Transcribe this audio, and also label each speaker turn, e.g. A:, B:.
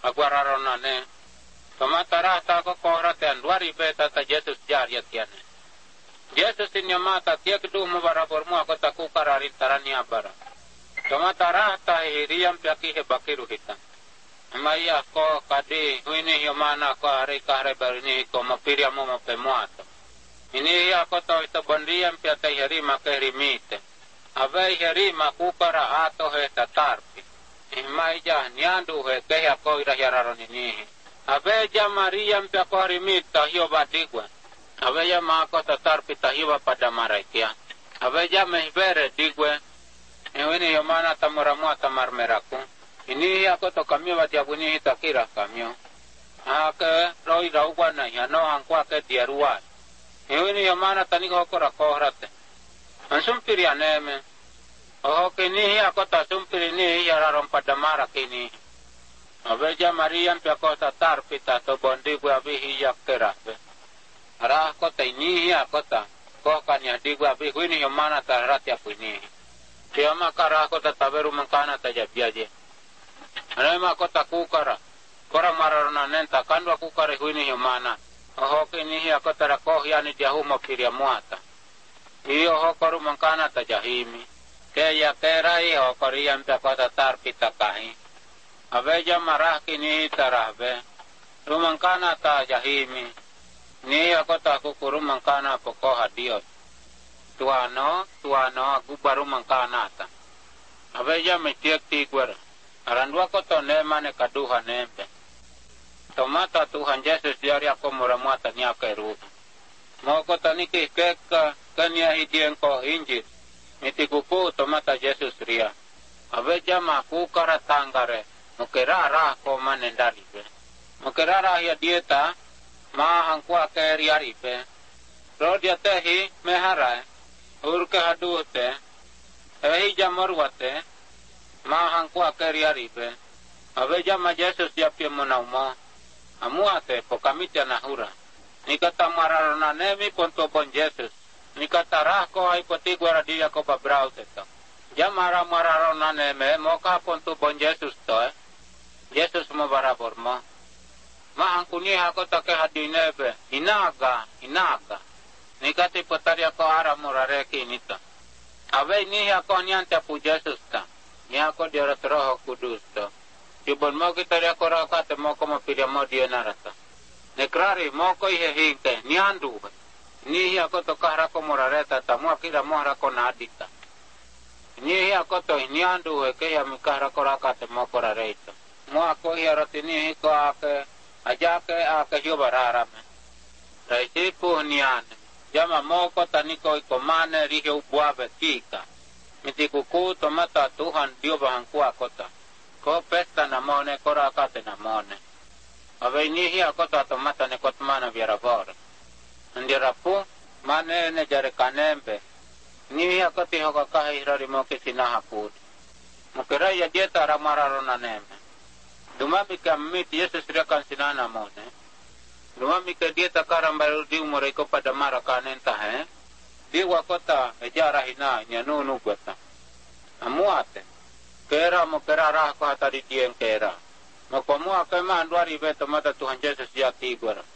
A: aguararonane tomatara ta ko korate anduari beta ta Jesus jariat kiane Jesus inyamata tiak du mabarabor mu ako taku kararin tarani abara tomatara ta hiriam piaki he bakiru hita maya ko kadi huini yomana ko are kahre barini ko mapiria mo mapemuato ini ako to ito bondiam piata hirima ke rimite ave hirima kukara ato he tatarpi Imaija niandu he keha ko ira yararoni ni Aveja Mariam pia ko rimita hiyo badigwa Aveja mako tatar pita hiyo pada maraikia Aveja mehbere digwe Eweni yomana tamuramua tamarmeraku Ini ako to kamyo batiabuni hitakira kamyo Ake roi raugwa na yano hankwa ke diarua Eweni yomana taniko hokora kohrate Ansumpiri aneme Oh kini ako ta sumpiri ni yararon pada mara kini Aveja Mariam pia ko tatar pita to bondi gua bihi yakkerabe Arah ko ta ini ako ta ko kanya digwa bihi ini yomana tarat ya puni Dia makara ko ta taberu mangkana ta jabiaje Anema ko ta kukara kora mararona nenta kandwa kukare ini yomana Oh kini ako ta ko yani dia humo piria muata Iyo hokoru mangkana ta jahimi Kaya kerai ho koriam ta kota tar pita kahi. Aveja marah kini tarahbe. Rumangkana ta jahimi. Ni kota kukuru mangkana poko hadiot. Tuano gubaru mangkana ta. Aveja metiak tigwer. Arandua koto nemane kaduha nembe. Tomata Tuhan Yesus diari ako muramuata niya keru. Mo kota niki keka kanya hidien ko injit. Miti kuku tomata Jesus ria. Aveja maku kara tangare. Mukerara ko manendari be. Mukerara ya dieta ma hangkua ke riari be. Ro dia tehi mehara. Urke hadute. Ehi jamorwate ma hangkua ke riari be. Aveja ma Jesus ya pia monaumo. Amuate pokamita nahura. Nikata mararona nemi ponto bon Jesus. Nikatara ko ay pati gwara dia ko pabrao teto. Jamara mararona neme moka pontu bon Jesus to Jesus mo barabor mo. Ma angkuni ako take hadinebe. Inaga. Nikati potari ako ara murareki nito. Ave ni ako niante pu Jesus ta. Ni ako dia roho kudus to. Jubon mo kita dia ko rakate mo ko mapiria mo dia narata. Nekrari mo ko ihehinte ni andu. Ni ako to kahra ko morareta ta mo akira mohra ko nadita. Ni ako to ni andu ke ya mikahra ko rakate mo ko rareta. Mo ako hiarati ni ko ake ake yobarara me. Raisi pu nian. Jama mo ko taniko ko mane rihe ubuabe kika. Miti kuku tomata Tuhan dio bahangkua kota. Ko pesta namone ko rakate namone. Ave ni ako to tomata ne kotmana biarabor. Ndirapu mane ne jare kanembe ni akati hoka kahi rari moke sinaha put mukera ya dieta ramararona neme dumami kamit Yesus rekan sinana mone dumami ke dieta karambaru di umore ko pada mara kanenta he di wakota ejara hina nyanunu gota amuate kera mukera rah ko hatari dien kera mokomu akema andwari beto mata Tuhan Yesus ya tigwara